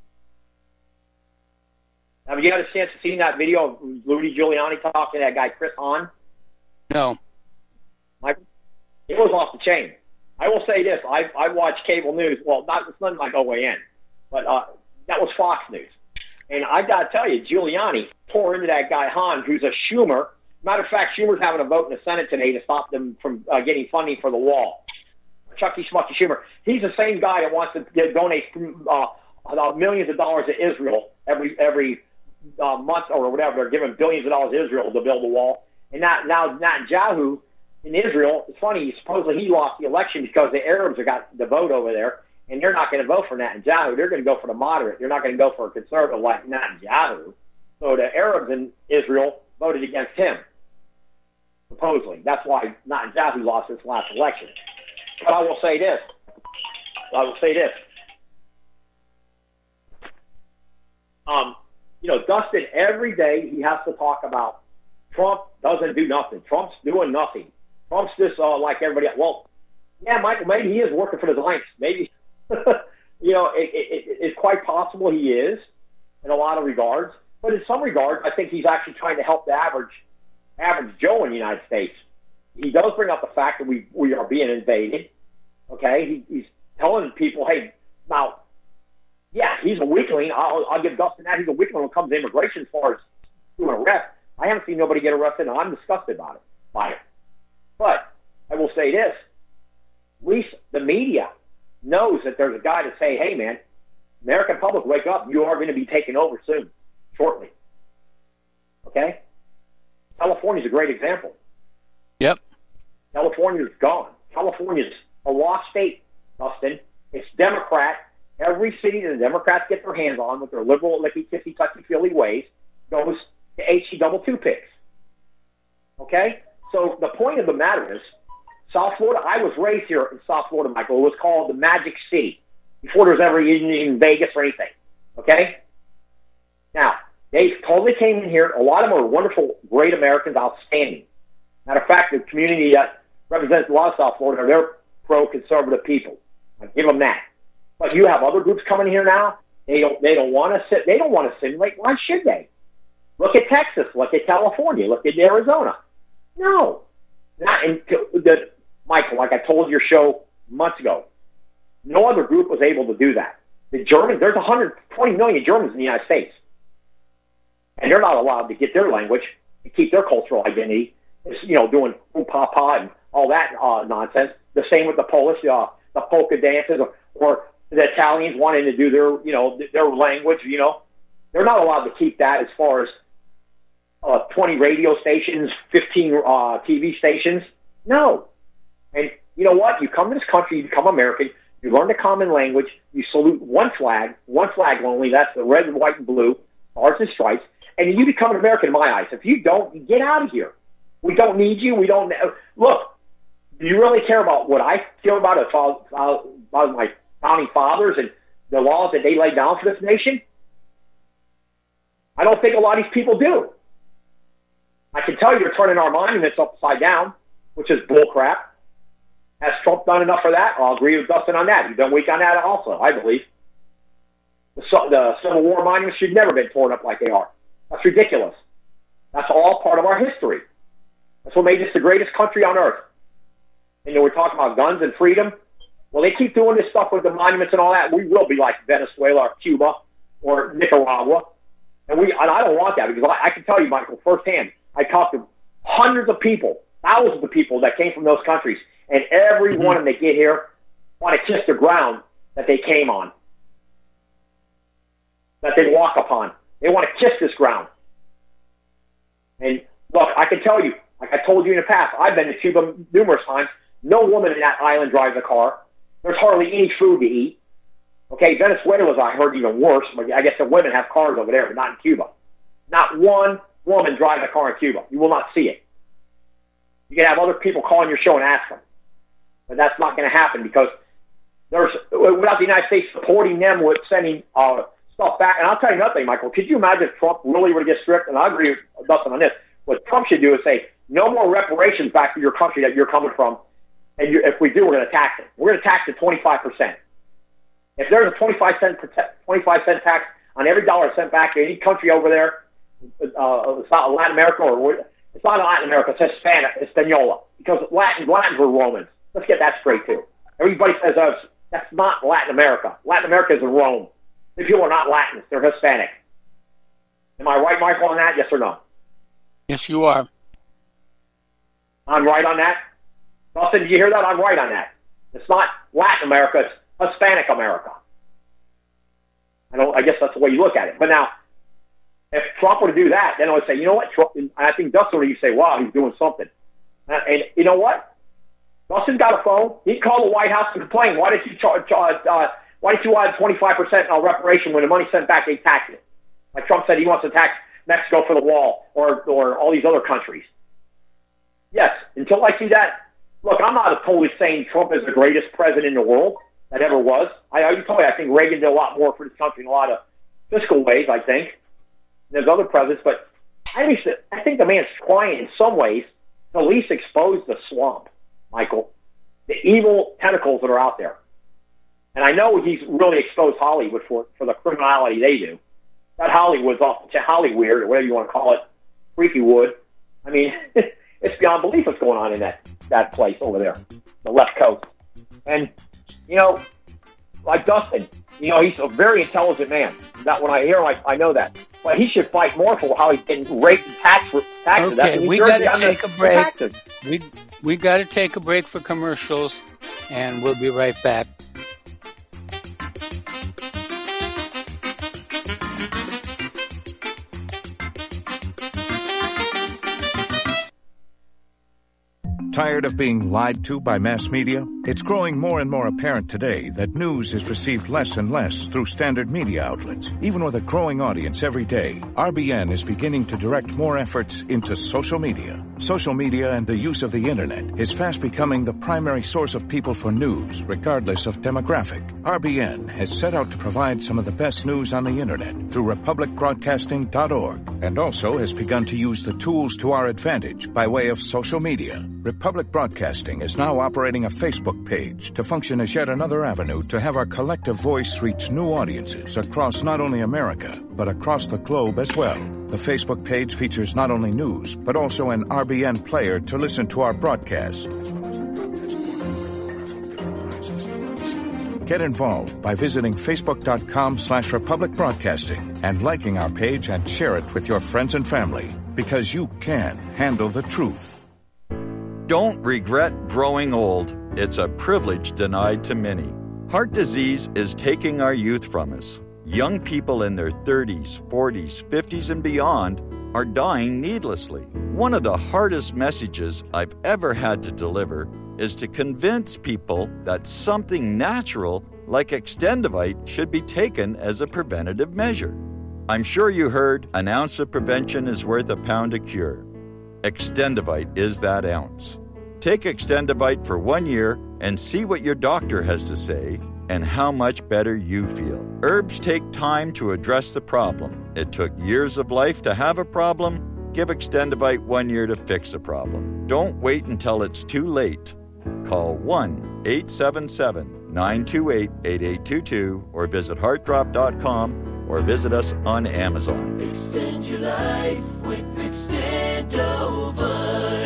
Speaker 14: Have you had a chance to see that video of Rudy Giuliani talking to that guy Chris Hahn?
Speaker 2: No.
Speaker 14: Michael, it was off the chain. I will say this: I I watch cable news. Well, not it's nothing like O A N, but uh, that was Fox News. And I got to tell you, Giuliani tore into that guy Hahn, who's a Schumer. Matter of fact, Schumer's having a vote in the Senate today to stop them from uh, getting funding for the wall. Chucky Schmucky Schumer. He's the same guy that wants to get, donate uh, uh, millions of dollars to Israel every every uh, month or whatever. They're giving billions of dollars to Israel to build a wall. And now, now Netanyahu in Israel, it's funny, supposedly he lost the election because the Arabs have got the vote over there, and they're not going to vote for Netanyahu. They're going to go for the moderate. They're not going to go for a conservative like Netanyahu. So the Arabs in Israel voted against him, supposedly. That's why Netanyahu lost this last election. But I will say this. I will say this. Um, you know, Dustin, every day he has to talk about Trump doesn't do nothing. Trump's doing nothing. Trump's just uh, like everybody else. Well, yeah, Michael, maybe he is working for the Zionists. Maybe, you know, it, it, it's quite possible he is in a lot of regards. But in some regards, I think he's actually trying to help the average average Joe in the United States. He does bring up the fact that we, we are being invaded. Okay? He, he's telling people, hey, now, yeah, he's a weakling. I'll, I'll give Dustin that. He's a weakling when it comes to immigration as far as doing arrest. I haven't seen nobody get arrested, and I'm disgusted about it, by it. But I will say this. At least the media knows that there's a guy to say, hey, man, American public, wake up. You are going to be taken over soon, shortly. Okay? California's a great example.
Speaker 2: Yep.
Speaker 14: California's gone. California's a lost state, Dustin. It's Democrat. Every city that the Democrats get their hands on with their liberal, licky, kissy, touchy-feely ways goes to H E double two picks. Okay? So the point of the matter is, South Florida, I was raised here in South Florida, Michael. It was called the Magic City before there was ever even in Vegas or anything. Okay? Now, they totally came in here. A lot of them are wonderful, great Americans, outstanding. Matter of fact, the community that represents a lot of South Florida, they're pro-conservative people. I give them that. But you have other groups coming here now. They don't. They don't want to sit. They don't want to simulate. Why should they? Look at Texas. Look at California. Look at Arizona. No, not in the Michael. Like I told your show months ago, no other group was able to do that. The Germans. There's one hundred twenty million Germans in the United States, and they're not allowed to get their language and keep their cultural identity. It's, you know, doing ooh papa and all that uh, nonsense. The same with the Polish, uh, the polka dances, or, or the Italians wanting to do their, you know, their language. You know, they're not allowed to keep that as far as uh, twenty radio stations, fifteen uh, T V stations. No, and you know what? You come to this country, you become American. You learn the common language. You salute one flag, one flag only. That's the red, white, and blue, stars and stripes. And you become an American in my eyes. If you don't, you get out of here. We don't need you. We don't look. Do you really care about what I feel about it, about my founding fathers and the laws that they laid down for this nation? I don't think a lot of these people do. I can tell you they're turning our monuments upside down, which is bullcrap. Has Trump done enough for that? I'll agree with Dustin on that. He's been weak on that also, I believe. The, the Civil War monuments should never have been torn up like they are. That's ridiculous. That's all part of our history. That's what made us the greatest country on earth. And you know, we're talking about guns and freedom. Well, they keep doing this stuff with the monuments and all that. We will be like Venezuela or Cuba or Nicaragua. And we, and I don't want that because I, I can tell you, Michael, firsthand, I talked to hundreds of people, thousands of people that came from those countries. And every one of them that get here want to kiss the ground that they came on, that they walk upon. They want to kiss this ground. And look, I can tell you, like I told you in the past, I've been to Cuba numerous times. No woman in that island drives a car. There's hardly any food to eat. Okay, Venezuela's, I heard, even worse. But I guess the women have cars over there, but not in Cuba. Not one woman driving a car in Cuba. You will not see it. You can have other people call on your show and ask them. But that's not going to happen because there's without the United States supporting them with sending uh, stuff back. And I'll tell you another thing, Michael. Could you imagine if Trump really were to get strict? And I agree with Dustin on this. What Trump should do is say, no more reparations back to your country that you're coming from. And you, if we do, we're going to tax it. We're going to tax it twenty-five percent. If there's a twenty-five cent twenty-five cent tax on every dollar sent back to any country over there, uh, it's not Latin America or it's not Latin America. It's Hispanic, Hispaniola, because Latin Latins were Romans. Let's get that straight too. Everybody says uh, that's not Latin America. Latin America is in Rome. These people are not Latins; they're Hispanic. Am I right, Michael, on that? Yes or no?
Speaker 2: Yes, you are.
Speaker 14: I'm right on that. Dustin, did you hear that? I'm right on that. It's not Latin America, it's Hispanic America. I don't. I guess that's the way you look at it. But now, if Trump were to do that, then I would say, you know what? Trump, and I think Dustin would say, wow, he's doing something. And, and you know what? Dustin's got a phone. He'd call the White House and complain. Why did you charge? Uh, why did you add twenty-five percent on reparation when the money sent back? They taxed it. Like Trump said, he wants to tax Mexico for the wall or or all these other countries. Yes, until I see that, look, I'm not totally saying Trump is the greatest president in the world that ever was. I, you told me I think Reagan did a lot more for this country in a lot of fiscal ways, I think. There's other presidents, but I think, I think the man's trying in some ways to at least expose the swamp, Michael, the evil tentacles that are out there. And I know he's really exposed Hollywood for, for the criminality they do. That Hollywood's off, Hollywood, or whatever you want to call it, Freaky Wood. I mean, it's beyond belief what's going on in that, that place over there, the left coast. And, you know, like Dustin, you know, he's a very intelligent man. That when I hear him, I, I know that. But he should fight more for how he's getting raped and taxed for taxes.
Speaker 2: Okay, we got to take a break. We we got to take a break for commercials, and we'll be right back.
Speaker 15: Tired of being lied to by mass media? It's growing more and more apparent today that news is received less and less through standard media outlets. Even with a growing audience every day, R B N is beginning to direct more efforts into social media. Social media and the use of the internet is fast becoming the primary source of people for news, regardless of demographic. R B N has set out to provide some of the best news on the internet through republic broadcasting dot org, and also has begun to use the tools to our advantage by way of social media. Republic Broadcasting is now operating a Facebook page to function as yet another avenue to have our collective voice reach new audiences across not only America, but across the globe as well. The Facebook page features not only news, but also an R B N player to listen to our broadcasts. Get involved by visiting facebook.com slash Republic Broadcasting and liking our page and share it with your friends and family, because you can handle the truth.
Speaker 6: Don't regret growing old. It's a privilege denied to many. Heart disease is taking our youth from us. Young people in their thirties, forties, fifties, and beyond are dying needlessly. One of the hardest messages I've ever had to deliver is to convince people that something natural like Extendivite should be taken as a preventative measure. I'm sure you heard an ounce of prevention is worth a pound of cure. Extendivite is that ounce. Take Extendivite for one year and see what your doctor has to say and how much better you feel. Herbs take time to address the problem. It took years of life to have a problem. Give Extendivite one year to fix the problem. Don't wait until it's too late. Call one eight seven seven, nine two eight, eight eight two two or visit heart drop dot com or visit us on Amazon.
Speaker 7: Extend your life with Extendovite.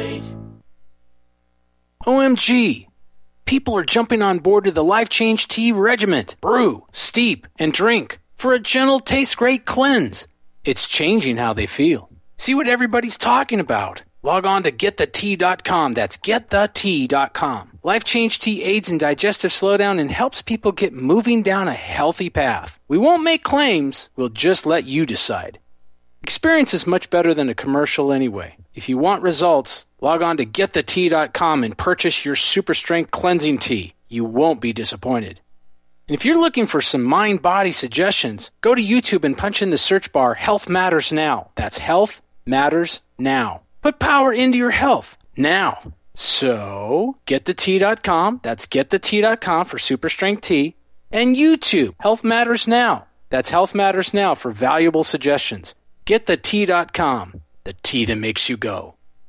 Speaker 16: O M G! People are jumping on board to the Life Change Tea Regiment. Brew, steep, and drink for a gentle, taste-great cleanse. It's changing how they feel. See what everybody's talking about. Log on to get the tea dot com. That's get the tea dot com. Life Change Tea aids in digestive slowdown and helps people get moving down a healthy path. We won't make claims. We'll just let you decide. Experience is much better than a commercial anyway. If you want results, log on to get the tea dot com and purchase your super strength cleansing tea. You won't be disappointed. And if you're looking for some mind-body suggestions, go to YouTube and punch in the search bar Health Matters Now. That's Health Matters Now. Put power into your health now. So, get the tea dot com. That's get the tea dot com for super strength tea. And YouTube, Health Matters Now. That's Health Matters Now for valuable suggestions. get the tea dot com. The tea that makes you go.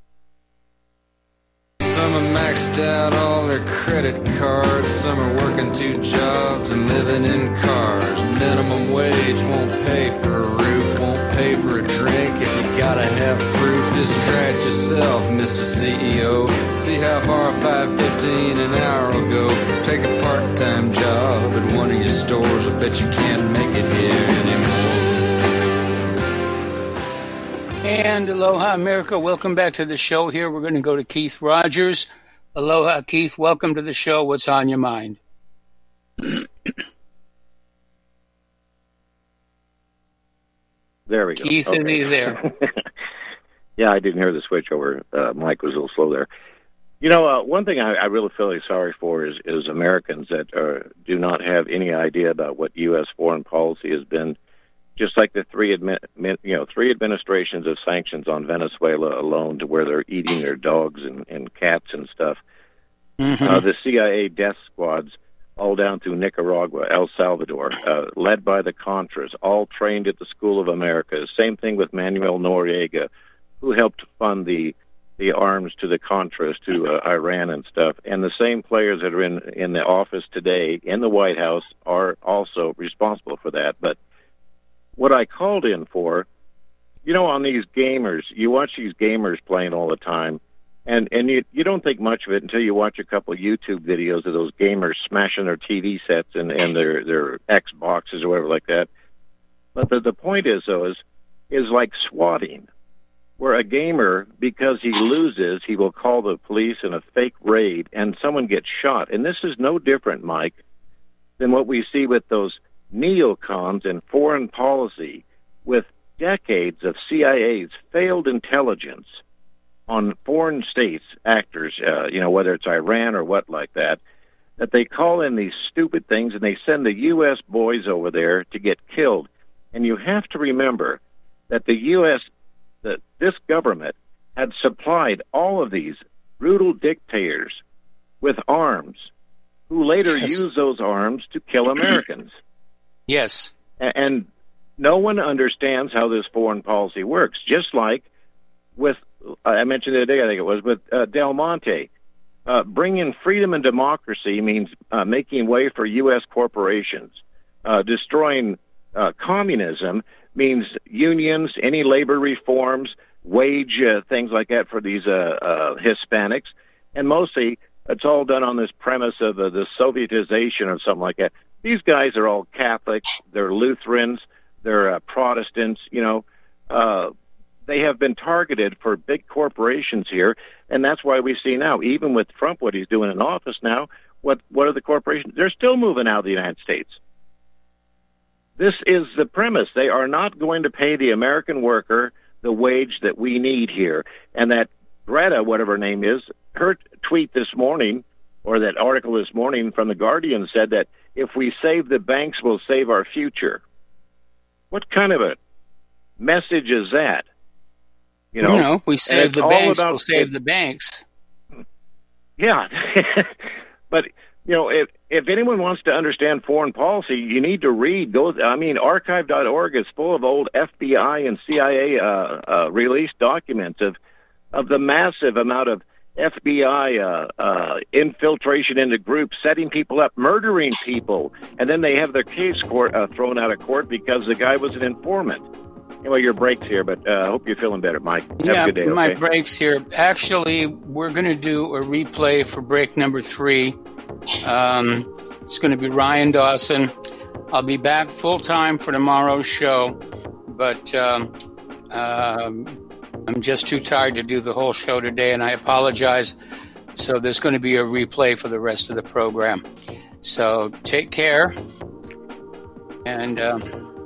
Speaker 17: Some are maxed out all their credit cards. Some are working two jobs and living in cars. Minimum wage won't pay for a roof, won't pay for a drink. If you gotta have proof, just try it yourself, Mister C E O. See how far five fifteen an hour will go. Take a part-time job at one of your stores. I bet you can't make it here anymore.
Speaker 2: And aloha, America. Welcome back to the show here. We're going to go to Keith Rogers. Aloha, Keith. Welcome to the show. What's on your mind?
Speaker 18: There we go.
Speaker 2: Keith,
Speaker 18: okay.
Speaker 2: are you there?
Speaker 18: Yeah, I didn't hear the switch over. Uh, Mike was a little slow there. You know, uh, one thing I, I really feel sorry for is, is Americans that uh, do not have any idea about what U S foreign policy has been just like the three admi- you know three administrations of sanctions on Venezuela alone, to where they're eating their dogs and, and cats and stuff. Mm-hmm. Uh, the C I A death squads, all down through Nicaragua, El Salvador, uh, led by the Contras, all trained at the School of America. Same thing with Manuel Noriega, who helped fund the the arms to the Contras to uh, Iran and stuff. And the same players that are in, in the office today in the White House are also responsible for that. But what I called in for, you know, on these gamers, you watch these gamers playing all the time, and, and you, you don't think much of it until you watch a couple of YouTube videos of those gamers smashing their T V sets and, and their, their Xboxes or whatever like that. But the, the point is, though, is, is like swatting, where a gamer, because he loses, he will call the police in a fake raid and someone gets shot. And this is no different, Mike, than what we see with those neocons in foreign policy, with decades of C I A's failed intelligence on foreign states, actors, uh, you know, whether it's Iran or what like that, that they call in these stupid things and they send the U S boys over there to get killed. And you have to remember that the U S, that this government had supplied all of these brutal dictators with arms, who later yes. used those arms to kill Americans.
Speaker 2: Yes.
Speaker 18: And no one understands how this foreign policy works, just like with, I mentioned the other day, I think it was, with uh, Del Monte. Uh, bringing freedom and democracy means uh, making way for U S corporations. Uh, destroying uh, communism means unions, any labor reforms, wage uh, things like that for these uh, uh, Hispanics. And mostly, it's all done on this premise of uh, the Sovietization or something like that. These guys are all Catholics, they're Lutherans, they're uh, Protestants, you know. Uh, they have been targeted for big corporations here, and that's why we see now, even with Trump, what he's doing in office now, what, what are the corporations? They're still moving out of the United States. This is the premise. They are not going to pay the American worker the wage that we need here. And that Greta, whatever her name is, her tweet this morning, or that article this morning from The Guardian, said that if we save the banks, we'll save our future. What kind of a message is that? You know,
Speaker 2: no, we save the banks, we'll save the banks.
Speaker 18: Yeah. But, you know, if if anyone wants to understand foreign policy, you need to read those. I mean, archive dot org is full of old F B I and C I A uh, uh, released documents of of the massive amount of F B I uh, uh, infiltration into groups, setting people up, murdering people, and then they have their case court, uh, thrown out of court because the guy was an informant. Anyway, your break's here, but I uh, hope you're feeling better, Mike. Have
Speaker 2: yeah,
Speaker 18: a good day.
Speaker 2: My
Speaker 18: okay?
Speaker 2: break's here. Actually, we're going to do a replay for break number three. Um, it's going to be Ryan Dawson. I'll be back full-time for tomorrow's show, but um, um, I'm just too tired to do the whole show today, and I apologize. So there's going to be a replay for the rest of the program. So take care, and... Um,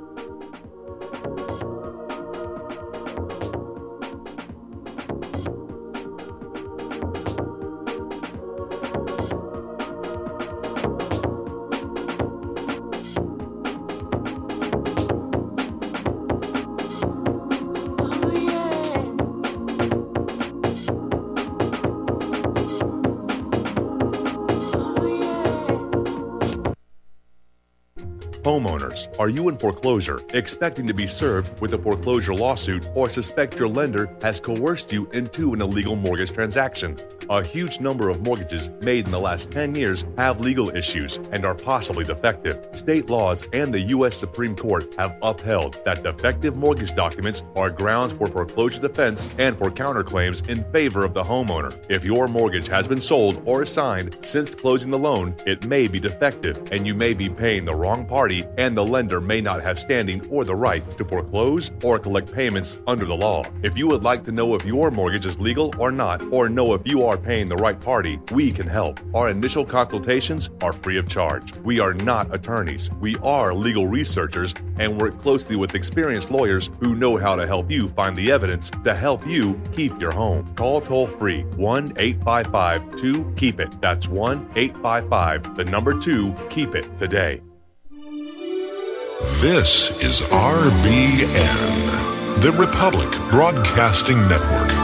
Speaker 19: Homeowners, are you in foreclosure, expecting to be served with a foreclosure lawsuit, or suspect your lender has coerced you into an illegal mortgage transaction? A huge number of mortgages made in the last ten years have legal issues and are possibly defective. State laws and the U S Supreme Court have upheld that defective mortgage documents are grounds for foreclosure defense and for counterclaims in favor of the homeowner. If your mortgage has been sold or assigned since closing the loan, it may be defective and you may be paying the wrong party, and the lender may not have standing or the right to foreclose or collect payments under the law. If you would like to know if your mortgage is legal or not, or know if you are paying the right party, we can help. Our initial consultations are free of charge. We are not attorneys. We are legal researchers and work closely with experienced lawyers who know how to help you find the evidence to help you keep your home. Call toll free one eight five five two keep it. That's one eight five five, the number two, keep it today.
Speaker 20: This is R B N, the Republic Broadcasting Network.